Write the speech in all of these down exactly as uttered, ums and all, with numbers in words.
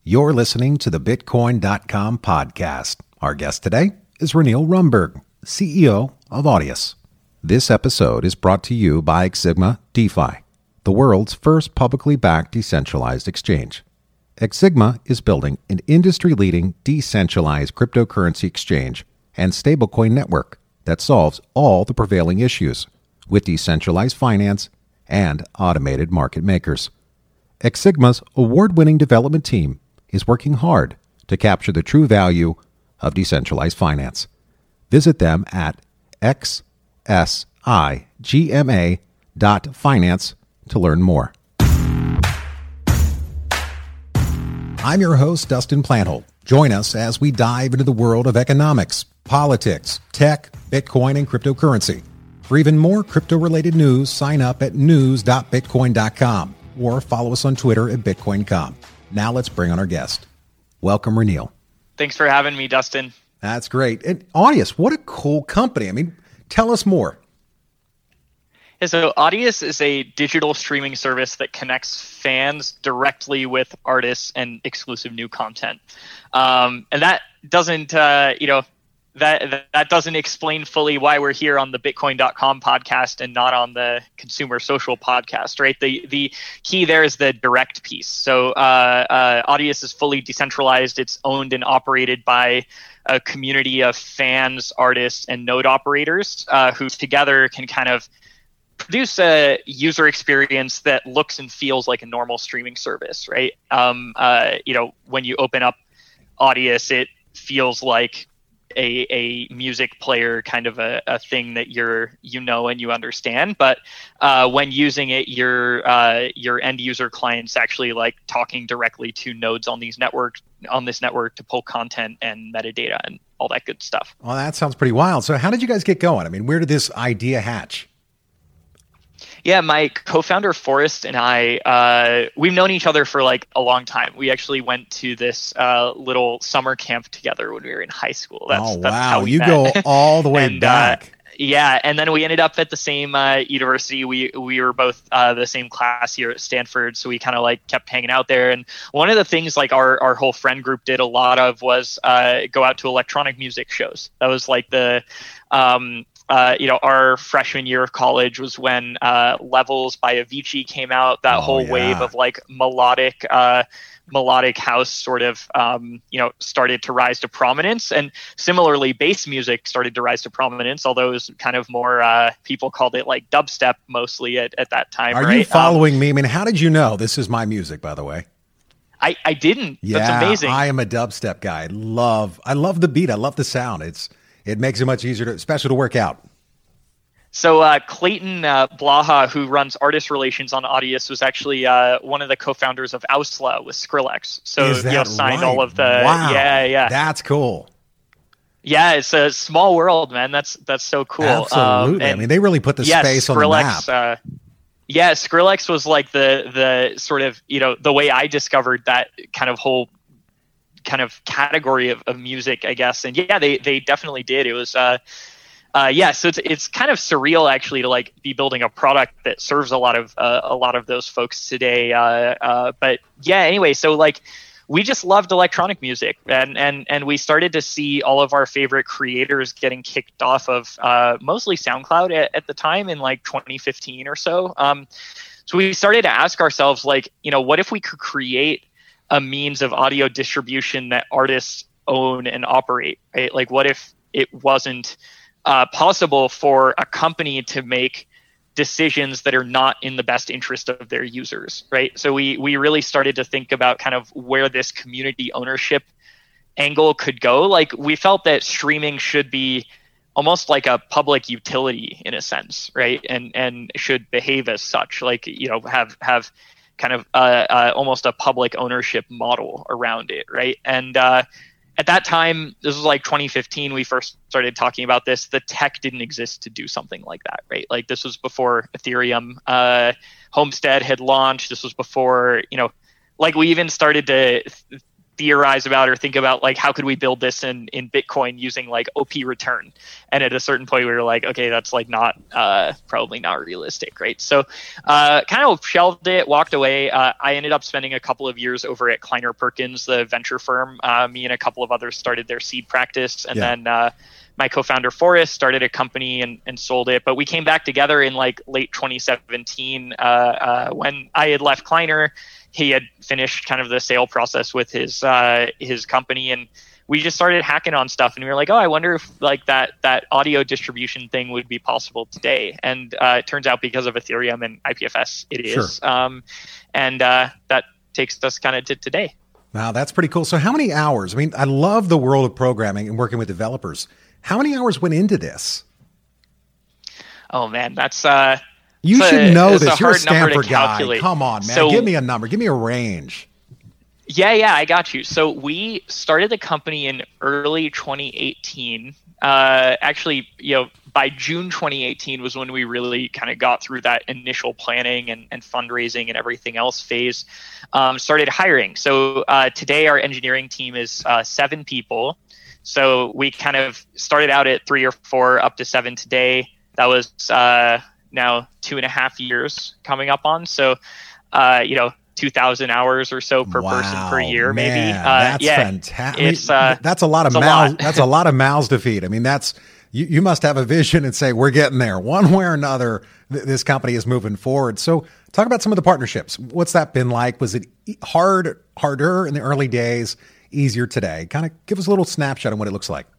You're listening to the Bitcoin dot com podcast. Our guest today is Roneil Rumberg, C E O of Audius. This episode is brought to you by Exsigma DeFi, the world's first publicly backed decentralized exchange. Exsigma is building an industry-leading decentralized cryptocurrency exchange and stablecoin network that solves all the prevailing issues with decentralized finance and automated market makers. Exsigma's award-winning development team is working hard to capture the true value of decentralized finance. Visit them at x s i g m a dot finance to learn more. I'm your host, Dustin Plantholt. Join us as we dive into the world of economics, politics, tech, Bitcoin, and cryptocurrency. For even more crypto-related news, sign up at news dot bitcoin dot com or follow us on Twitter at bitcoin dot com. Now let's bring on our guest. Welcome, Roneil. Thanks for having me, Dustin. That's great. And Audius, what a cool company. I mean, tell us more. Yeah, so Audius is a digital streaming service that connects fans directly with artists and exclusive new content. Um, and that doesn't, uh, you know, that that doesn't explain fully why we're here on the Bitcoin dot com podcast and not on the Consumer Social podcast, right? The the key there is the direct piece. So uh, uh, Audius is fully decentralized. It's owned and operated by a community of fans, artists, and node operators uh, who together can kind of produce a user experience that looks and feels like a normal streaming service, right? Um, uh, you know, when you open up Audius, it feels like a a music player, kind of a, a thing that you're you know and you understand. But uh, when using it, your uh, your end user clients actually like talking directly to nodes on these networks on this network to pull content and metadata and all that good stuff. Well, that sounds pretty wild. So, how did you guys get going? I mean, where did this idea hatch? Yeah, my co-founder Forrest and I, uh, we've known each other for like a long time. We actually went to this uh, little summer camp together when we were in high school. That's, oh, wow. That's how we you met. go all the way and, back. Uh, yeah, and then we ended up at the same uh, university. We we were both uh, the same class here at Stanford, so we kind of like kept hanging out there. And one of the things like our, our whole friend group did a lot of was uh, go out to electronic music shows. That was like the... Um, Uh, you know, our freshman year of college was when uh, Levels by Avicii came out. That oh, whole yeah. wave of like melodic, uh, melodic house sort of, um, you know, started to rise to prominence. And similarly, bass music started to rise to prominence, although it was kind of more, uh, people called it like dubstep mostly at, at that time. Are right? you following um, me? I mean, how did you know this is my music, by the way? I, I didn't. Yeah, That's amazing. I am a dubstep guy. I love, I love the beat. I love the sound. It's, It makes it much easier, to, especially to work out. So uh, Clayton uh, Blaha, who runs artist relations on Audius, was actually uh, one of the co-founders of Ausla with Skrillex. So Is that you know, signed right? all of the wow. yeah yeah. That's cool. Yeah, it's a small world, man. That's that's so cool. Absolutely. Um, I mean, they really put the yeah, space Skrillex, on the map. Uh, yeah, Skrillex was like the the sort of you know the way I discovered that kind of whole kind of category of, of music, I guess. And yeah, they they definitely did. It was uh uh yeah, so it's it's kind of surreal actually to like be building a product that serves a lot of uh, a lot of those folks today. Uh uh but yeah, anyway, so like we just loved electronic music, and and and we started to see all of our favorite creators getting kicked off of uh mostly SoundCloud at, at the time in like twenty fifteen or so. Um so we started to ask ourselves like, you know, what if we could create a means of audio distribution that artists own and operate, right? Like what if it wasn't uh, possible for a company to make decisions that are not in the best interest of their users, right? So we we really started to think about kind of where this community ownership angle could go. Like we felt that streaming should be almost like a public utility in a sense, right? And and should behave as such, like, you know, have have kind of uh, uh, almost a public ownership model around it, right? And uh, at that time, this was like twenty fifteen, we first started talking about this. The tech didn't exist to do something like that, right? Like this was before Ethereum, uh, Homestead had launched. This was before, you know, like we even started to th- theorize about or think about like how could we build this in in Bitcoin using like O P return. And at a certain point we were like, okay, that's like not uh probably not realistic, right? So uh kind of shelved it, walked away. uh I ended up spending a couple of years over at Kleiner Perkins, the venture firm. Uh, me and a couple of others started their seed practice, and yeah. then uh my co-founder Forrest started a company and, and sold it. But we came back together in like late twenty seventeen uh, uh, when I had left Kleiner. He had finished kind of the sale process with his uh, his company, and we just started hacking on stuff. And we were like, oh, I wonder if like that that audio distribution thing would be possible today. And uh, it turns out because of Ethereum and I P F S, it is. Sure. Um, and uh, that takes us kind of to today. Wow, that's pretty cool. So how many hours? I mean, I love the world of programming and working with developers. How many hours went into this? Oh man, that's uh you should a, know this. You're a Stanford guy. Come on, man. So, give me a number. Give me a range. Yeah, yeah, I got you. So we started the company in early twenty eighteen. Uh, actually, you know, by June twenty eighteen was when we really kind of got through that initial planning and, and fundraising and everything else phase. Um, started hiring. So uh, today our engineering team is uh, seven people. So we kind of started out at three or four, up to seven today. That was uh, now two and a half years coming up on. So, uh, you know, two thousand hours or so per wow, person per year, man, maybe. Uh, that's yeah, fantastic. It's, uh, that's a lot of mouths. That's a lot of mouths to feed. I mean, that's you, you must have a vision and say, we're getting there one way or another. Th- this company is moving forward. So talk about some of the partnerships. What's that been like? Was it hard, harder in the early days? Easier today? Kind of give us a little snapshot on what it looks like.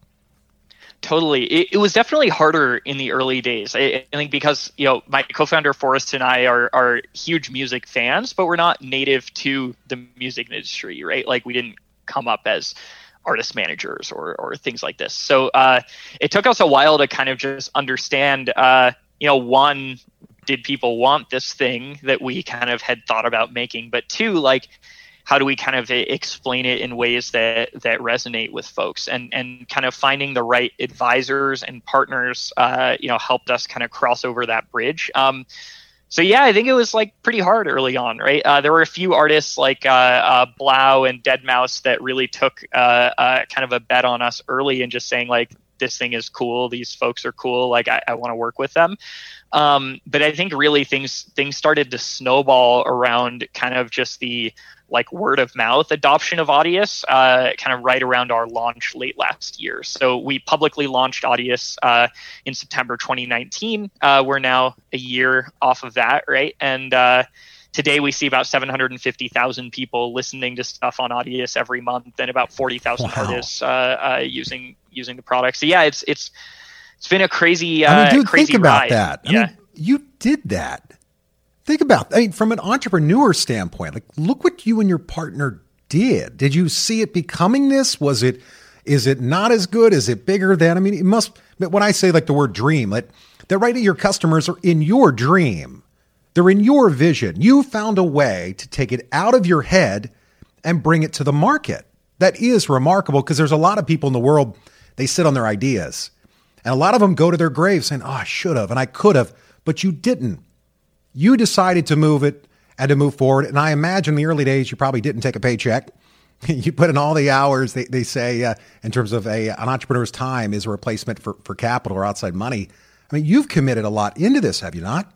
Totally. It, it was definitely harder in the early days. I, I think because, you know, my co-founder Forrest and I are, are huge music fans, but we're not native to the music industry, right? Like we didn't come up as artist managers or, or things like this. So uh, it took us a while to kind of just understand, uh, you know, one, did people want this thing that we kind of had thought about making? But two, like, how do we kind of explain it in ways that that resonate with folks, and and kind of finding the right advisors and partners, uh, you know, helped us kind of cross over that bridge. Um, so yeah, I think it was like pretty hard early on, right? Uh, there were a few artists like uh, uh, Blau and deadmau five that really took uh, uh, kind of a bet on us early and just saying like, this thing is cool, these folks are cool, like I, I want to work with them. Um, but I think really things things started to snowball around kind of just the like word of mouth adoption of Audius, uh, kind of right around our launch late last year. So we publicly launched Audius uh, in September twenty nineteen. Uh, we're now a year off of that, right? And uh, today we see about seven hundred fifty thousand people listening to stuff on Audius every month, and about forty thousand wow. artists uh, uh, using using the product. So yeah, it's it's it's been a crazy, uh, I mean, dude, crazy think about ride. that. I yeah, mean, you did that. Think about, I mean, from an entrepreneur standpoint, like look what you and your partner did. Did you see it becoming this? Was it, is it not as good? Is it bigger than? I mean, it must, but when I say like the word dream, like that right at your customers are in your dream. They're in your vision. You found a way to take it out of your head and bring it to the market. That is remarkable because there's a lot of people in the world, they sit on their ideas and a lot of them go to their grave saying, oh, I should have and I could have, but you didn't. You decided to move it and to move forward. And I imagine in the early days, you probably didn't take a paycheck. You put in all the hours they, they say uh, in terms of a, an entrepreneur's time is a replacement for, for capital or outside money. I mean, you've committed a lot into this, have you not?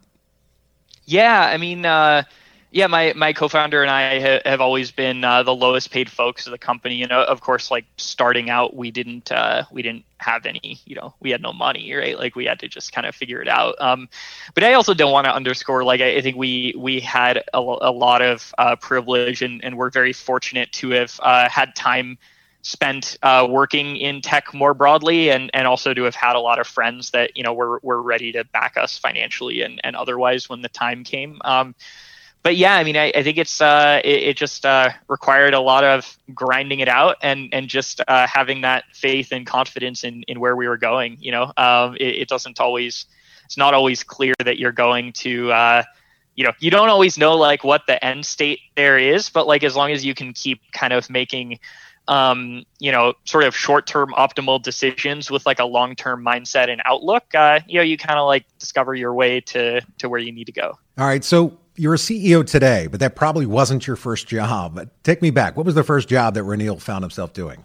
Yeah, I mean, uh, yeah, my, my co-founder and I ha- have always been uh, the lowest paid folks of the company. You know, of course, like starting out, we didn't uh, we didn't have any, you know, we had no money, right? Like we had to just kind of figure it out. Um, but I also don't want to underscore, like, I, I think we we had a, a lot of uh, privilege and, and we're very fortunate to have uh, had time spent uh, working in tech more broadly, and, and also to have had a lot of friends that, you know, were, were ready to back us financially and, and otherwise when the time came. Um, But yeah, I mean, I, I think it's uh, it, it just uh, required a lot of grinding it out and and just uh, having that faith and confidence in, in where we were going. You know, um, it, it doesn't always, it's not always clear that you're going to, uh, you know, you don't always know like what the end state there is. But like as long as you can keep kind of making, um, you know, sort of short-term optimal decisions with like a long-term mindset and outlook, uh, you know, you kind of like discover your way to to where you need to go. All right, so you're a C E O today, but that probably wasn't your first job. Take me back. What was the first job that Renil found himself doing?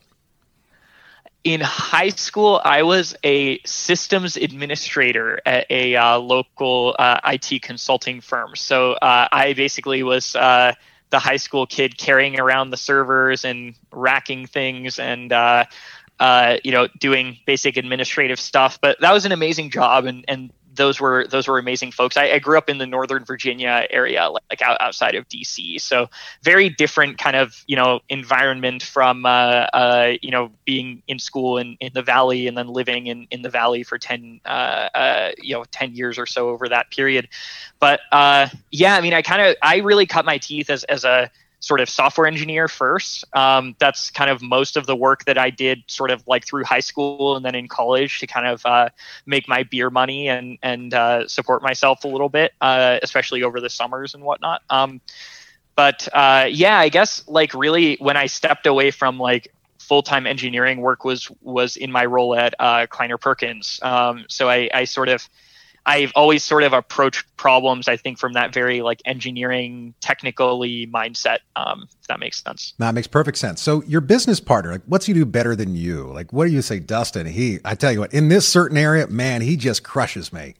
In high school, I was a systems administrator at a uh, local uh, I T consulting firm. So uh, I basically was uh, the high school kid carrying around the servers and racking things and uh, uh, you know doing basic administrative stuff. But that was an amazing job, and and those were those were amazing folks. I, I grew up in the Northern Virginia area, like, like out, outside of D C. So very different kind of, you know, environment from, uh, uh, you know, being in school in, in the Valley and then living in, in the Valley for ten, uh, uh, you know, ten years or so over that period. But uh, yeah, I mean, I kind of, I really cut my teeth as, as a sort of software engineer first. Um, that's kind of most of the work that I did sort of like through high school and then in college to kind of uh, make my beer money and, and uh, support myself a little bit, uh, especially over the summers and whatnot. Um, but uh, yeah, I guess like really when I stepped away from like full-time engineering work was, was in my role at uh, Kleiner Perkins. Um, so I, I sort of, I've always sort of approached problems, I think, from that very like engineering, technically mindset, um, if that makes sense. That makes perfect sense. So your business partner, like, what's he do better than you? Like, what do you say, Dustin? He, I tell you what, in this certain area, man, he just crushes me.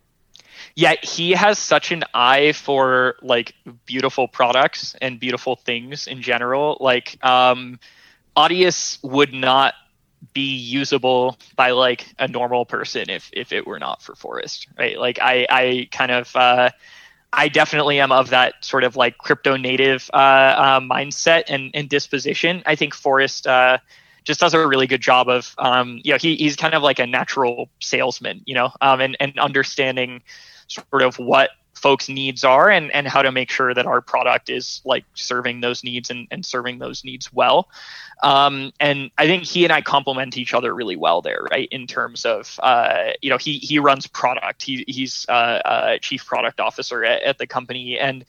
Yeah, he has such an eye for like beautiful products and beautiful things in general. Like, um, Audius would not be usable by like a normal person if if it were not for Forrest, right? Like I I kind of uh, I definitely am of that sort of like crypto native uh, uh, mindset and, and disposition. I think Forrest uh, just does a really good job of um, you know he he's kind of like a natural salesman, you know, um, and and understanding sort of what folks' needs are and, and how to make sure that our product is like serving those needs and, and serving those needs well. Um, and I think he and I complement each other really well there, right? In terms of, uh, you know, he, he runs product. He, he's uh, uh, chief product officer at, at the company. And,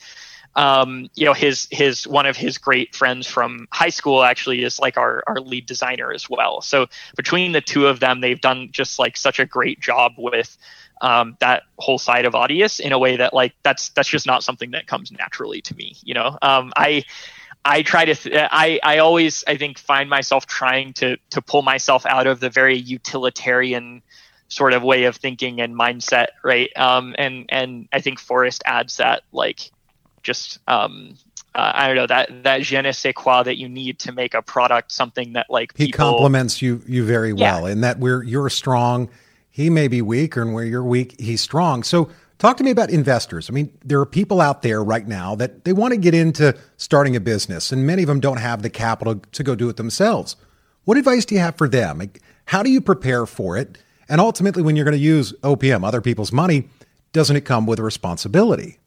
um, you know, his, his, one of his great friends from high school actually is like our, our lead designer as well. So between the two of them, they've done just like such a great job with um, that whole side of Audius in a way that like, that's, that's just not something that comes naturally to me. You know, um, I, I try to, th- I, I always, I think find myself trying to, to pull myself out of the very utilitarian sort of way of thinking and mindset. Right. Um, and, and I think Forrest adds that, like, just, um, uh, I don't know, that, that je ne sais quoi that you need to make a product something that like he people, complements you, you very well yeah. in that where you're strong, he may be weak, and where you're weak, he's strong. So talk to me about investors. I mean, there are people out there right now that they want to get into starting a business, and many of them don't have the capital to go do it themselves. What advice do you have for them? Like, how do you prepare for it? And ultimately, when you're going to use O P M, other people's money, doesn't it come with a responsibility?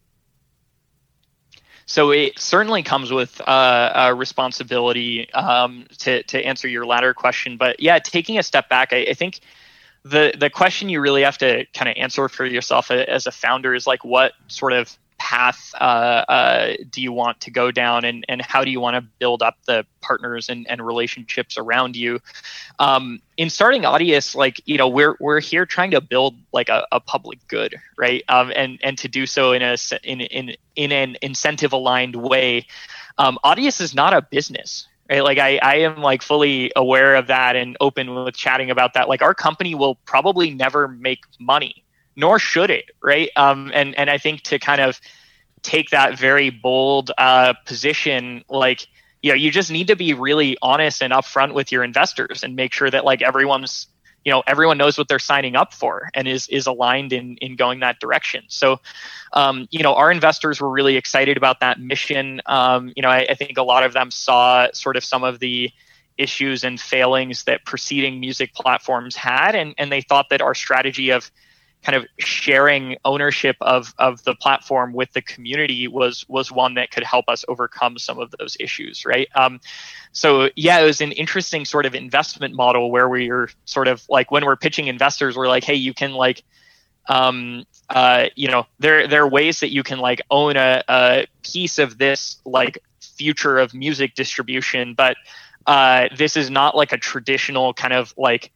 So it certainly comes with uh, a responsibility um, to, to answer your latter question. But yeah, taking a step back, I, I think the the question you really have to kind of answer for yourself as a founder is like, what sort of path uh, uh, do you want to go down, and, and how do you want to build up the partners and, and relationships around you? Um, in starting Audius, like, you know, we're we're here trying to build like a, a public good, right? Um, and and to do so in a in in in an incentive aligned way. Um, Audius is not a business. Right? Like I, I am like fully aware of that and open with chatting about that. Like our company will probably never make money, nor should it, right? Um, and and I think to kind of take that very bold uh, position, like, you know, you just need to be really honest and upfront with your investors and make sure that like everyone's, you know, everyone knows what they're signing up for and is is aligned in in going that direction. So, um, you know, our investors were really excited about that mission. Um, you know, I, I think a lot of them saw sort of some of the issues and failings that preceding music platforms had, and and they thought that our strategy of kind of sharing ownership of of the platform with the community was was one that could help us overcome some of those issues, right? Um, so yeah, it was an interesting sort of investment model where we're sort of like, when we're pitching investors, we're like, hey, you can like, um, uh, you know, there there are ways that you can like own a, a piece of this like future of music distribution, but uh, this is not like a traditional kind of like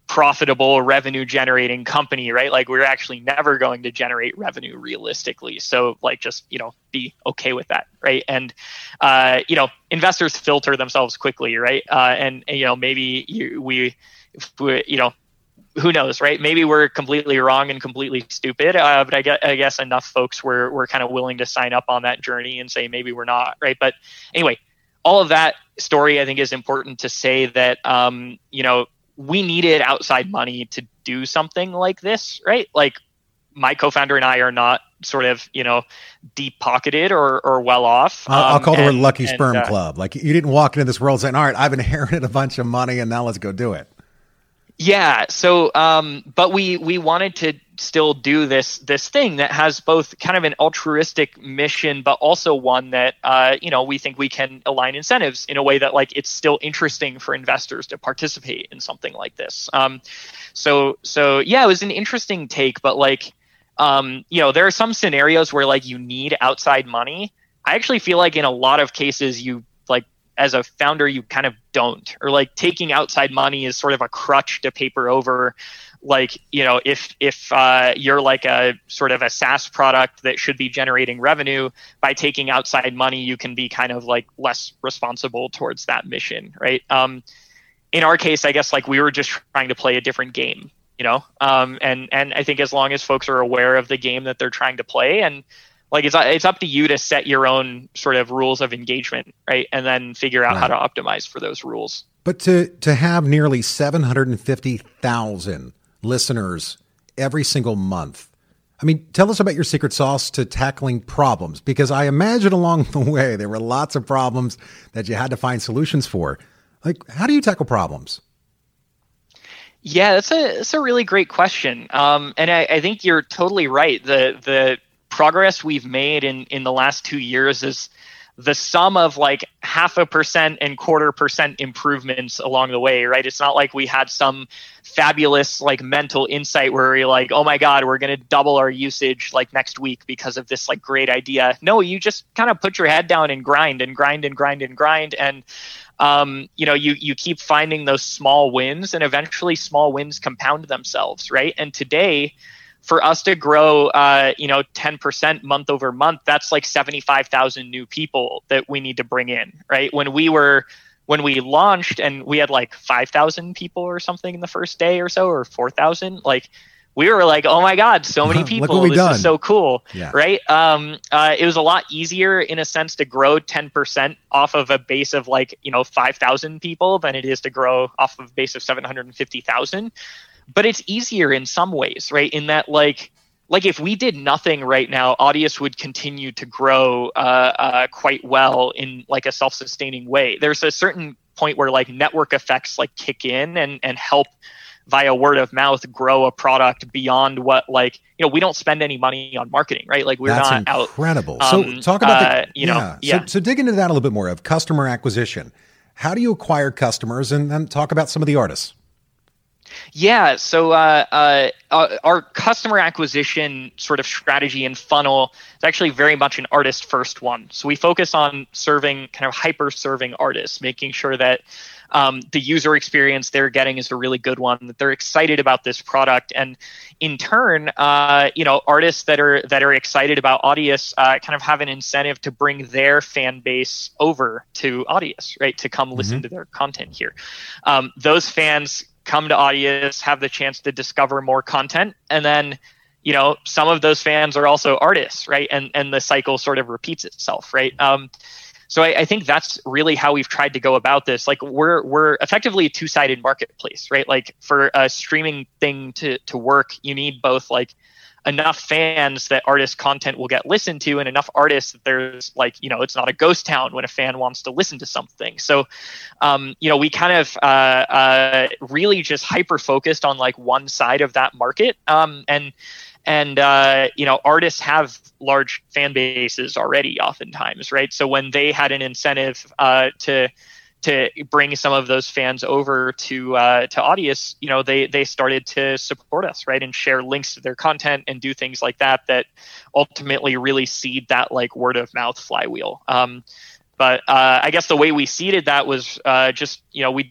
profitable revenue generating company, right? Like we're actually never going to generate revenue realistically. So like, just, you know, be okay with that. Right. And, uh, you know, investors filter themselves quickly. Right. Uh, and, and, you know, maybe you, we, if we, you know, who knows, right? Maybe we're completely wrong and completely stupid. Uh, but I guess, I guess enough folks were, were kind of willing to sign up on that journey and say, maybe we're not. Right. But anyway, all of that story, I think, is important to say that, um, you know, we needed outside money to do something like this, right? Like my co-founder and I are not sort of, you know, deep pocketed or, or well off. Um, I'll call it a lucky and, sperm uh, club. Like you didn't walk into this world saying, all right, I've inherited a bunch of money and now let's go do it. Yeah. So, um, but we, we wanted to still do this, this thing that has both kind of an altruistic mission, but also one that, uh, you know, we think we can align incentives in a way that like, it's still interesting for investors to participate in something like this. Um, so, so yeah, it was an interesting take, but like, um, you know, there are some scenarios where like you need outside money. I actually feel like in a lot of cases, you like, as a founder, you kind of don't, or like taking outside money is sort of a crutch to paper over. Like, you know, if, if, uh, you're like a sort of a SaaS product that should be generating revenue, by taking outside money, you can be kind of like less responsible towards that mission. Right. Um, in our case, I guess like we were just trying to play a different game, you know? Um, and, and I think as long as folks are aware of the game that they're trying to play, and like it's it's up to you to set your own sort of rules of engagement, right? And then figure out right. how to optimize for those rules. But to to have nearly seven hundred fifty thousand listeners every single month, I mean, tell us about your secret sauce to tackling problems, because I imagine along the way there were lots of problems that you had to find solutions for. Like, how do you tackle problems? Yeah, that's a that's a really great question, um, and I, I think you're totally right. The the progress we've made in, in the last two years is the sum of like half a percent and quarter percent improvements along the way, right? It's not like we had some fabulous like mental insight where we're like, oh my God, we're going to double our usage like next week because of this like great idea. No, you just kind of put your head down and grind and grind and grind and grind. And, um, you know, you, you keep finding those small wins, and eventually small wins compound themselves, right? And today, for us to grow, uh, you know, ten percent month over month, that's like seventy-five thousand new people that we need to bring in, right? When we were, when we launched and we had like five thousand people or something in the first day or so, or four thousand, like we were like, oh my God, so many people, this done. is so cool, yeah. right? Um, uh, it was a lot easier in a sense to grow ten percent off of a base of like, you know, five thousand people than it is to grow off of a base of seven hundred fifty thousand. But it's easier in some ways, right? In that, like, like if we did nothing right now, Audius would continue to grow uh, uh, quite well in like a self-sustaining way. There's a certain point where like network effects like kick in and and help via word of mouth grow a product beyond what, like, you know, we don't spend any money on marketing, right? Like we're That's not incredible. out. So talk about uh, the, you know, yeah. yeah. So, so dig into that a little bit more of customer acquisition. How do you acquire customers, and then talk about some of the artists? Yeah, so uh, uh, our customer acquisition sort of strategy and funnel is actually very much an artist-first one. So we focus on serving, kind of hyper-serving artists, making sure that um, the user experience they're getting is a really good one, that they're excited about this product, and in turn, uh, you know, artists that are that are excited about Audius uh, kind of have an incentive to bring their fan base over to Audius, right, to come mm-hmm. listen to their content here. Um, those fans come to Audius, have the chance to discover more content, and then, you know, some of those fans are also artists, right? And and the cycle sort of repeats itself, right? Um, so I, I think that's really how we've tried to go about this. Like we're we're effectively a two-sided marketplace, right? Like for a streaming thing to to work, you need both like enough fans that artist content will get listened to, and enough artists that there's like, you know, it's not a ghost town when a fan wants to listen to something. So, um, you know, we kind of uh, uh, really just hyper focused on like one side of that market. Um, and, and uh, you know, artists have large fan bases already oftentimes, right? So when they had an incentive uh, to, to bring some of those fans over to uh, to Audius, you know, they they started to support us, right, and share links to their content and do things like that that ultimately really seed that like word of mouth flywheel. Um, but uh, I guess the way we seeded that was uh, just, you know, we did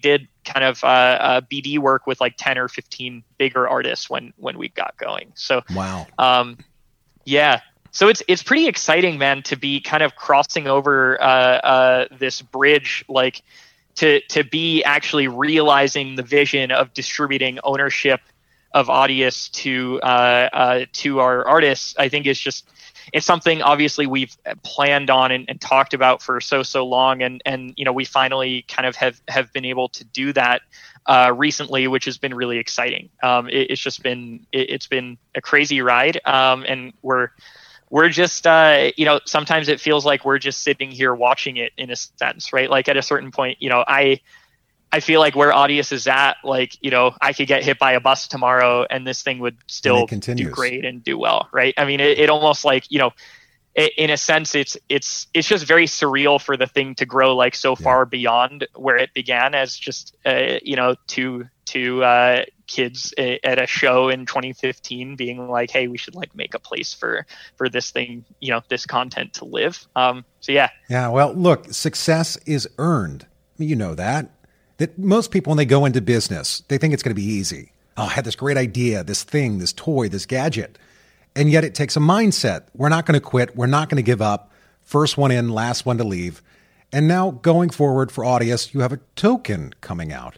kind of uh, uh, B D work with like ten or fifteen bigger artists when when we got going. So wow, um, yeah. So it's it's pretty exciting, man, to be kind of crossing over uh, uh, this bridge, like to to be actually realizing the vision of distributing ownership of Audius to uh, uh, to our artists. I think is just it's something obviously we've planned on and, and talked about for so so long, and and you know we finally kind of have have been able to do that uh, recently, which has been really exciting. Um, it, it's just been it, it's been a crazy ride, um, and we're. We're just, uh, you know, sometimes it feels like we're just sitting here watching it in a sense, right? Like at a certain point, you know, I, I feel like where Audius is at, like, you know, I could get hit by a bus tomorrow and this thing would still do great and do well, right? I mean, it, it almost like, you know, it, in a sense, it's it's it's just very surreal for the thing to grow like so yeah. far beyond where it began as just, uh, you know, two two uh, kids at a show in twenty fifteen being like, hey, we should like make a place for for this thing, you know, this content to live. Um, so yeah. Yeah. Well, look, success is earned. You know that. That most people, when they go into business, they think it's going to be easy. Oh, I had this great idea, this thing, this toy, this gadget. And yet it takes a mindset. We're not going to quit. We're not going to give up. First one in, last one to leave. And now going forward for Audius, you have a token coming out.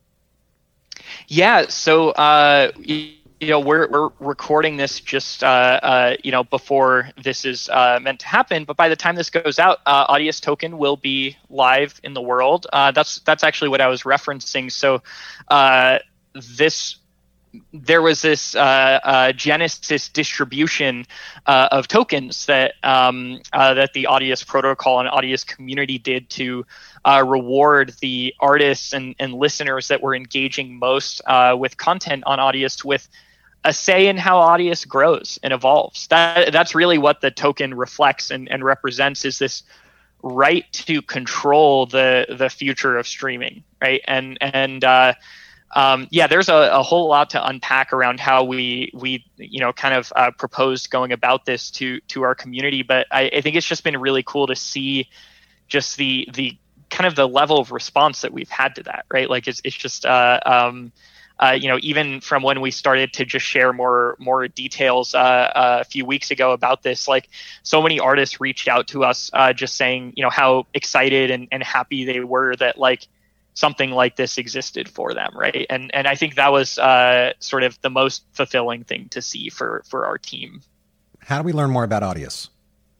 Yeah. So, uh, you know, we're, we're recording this just, uh, uh, you know, before this is uh, meant to happen. But by the time this goes out, uh, Audius Token will be live in the world. Uh, that's that's actually what I was referencing. So uh, this there was this uh, uh, Genesis distribution uh, of tokens that um, uh, that the Audius protocol and Audius community did to uh, reward the artists and, and listeners that were engaging most uh, with content on Audius with a say in how Audius grows and evolves. That that's really what the token reflects and, and represents, is this right to control the the future of streaming, right? And and uh, Um, yeah, there's a, a whole lot to unpack around how we we you know kind of uh, proposed going about this to to our community, but I, I think it's just been really cool to see just the the kind of the level of response that we've had to that, right? Like it's it's just uh, um, uh, you know even from when we started to just share more more details uh, uh, a few weeks ago about this, like so many artists reached out to us uh, just saying you know how excited and, and happy they were that like something like this existed for them, right? And and I think that was uh, sort of the most fulfilling thing to see for for our team. How do we learn more about Audius?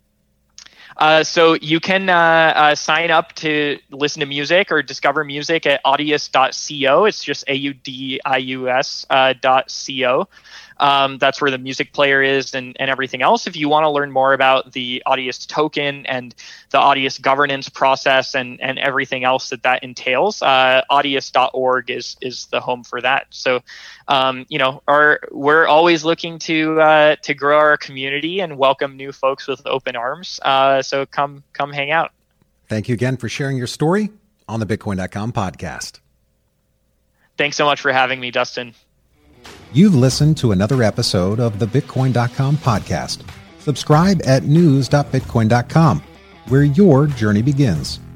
Uh, so you can uh, uh, sign up to listen to music or discover music at audius dot co. It's just A U D I U S uh, dot co. Um, that's where the music player is and, and everything else. If you want to learn more about the Audius token and the Audius governance process and, and everything else that that entails, uh, audius dot org is is the home for that. So, um, you know, our, we're always looking to uh, to grow our community and welcome new folks with open arms. Uh, so come come hang out. Thank you again for sharing your story on the Bitcoin dot com podcast. Thanks so much for having me, Dustin. You've listened to another episode of the Bitcoin dot com podcast. Subscribe at news dot bitcoin dot com, where your journey begins.